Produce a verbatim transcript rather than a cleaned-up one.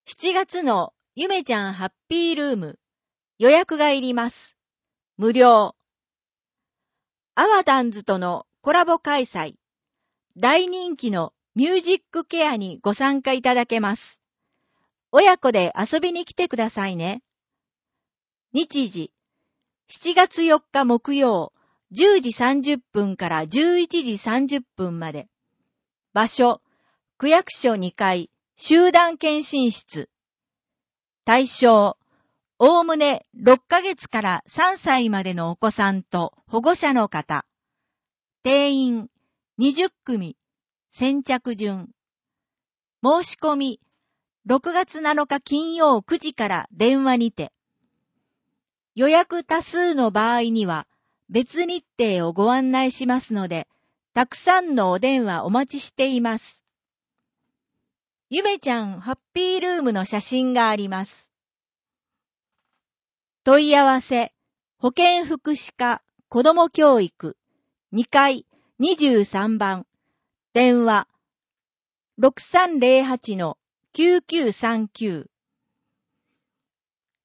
しちがつのゆめちゃんハッピールーム、予約がいります。無料。アワタンズとのコラボ開催。大人気のミュージックケアにご参加いただけます。親子で遊びに来てくださいね。日時、しちがつよっか木曜、じゅうじさんじゅっぷんからじゅういちじさんじゅっぷんまで。場所、区役所にかい、集団検診室。対象、おおむねろっかげつからさんさいまでのお子さんと保護者の方。定員にじゅっくみ、先着順。申し込み、ろくがつなのか金曜くじから電話にて。予約多数の場合には別日程をご案内しますので、たくさんのお電話お待ちしています。ゆめちゃんハッピールームの写真があります。問い合わせ、保健福祉課子ども教育にかいにじゅうさんばん、電話 ろくさんぜろはちのきゅうきゅうさんきゅう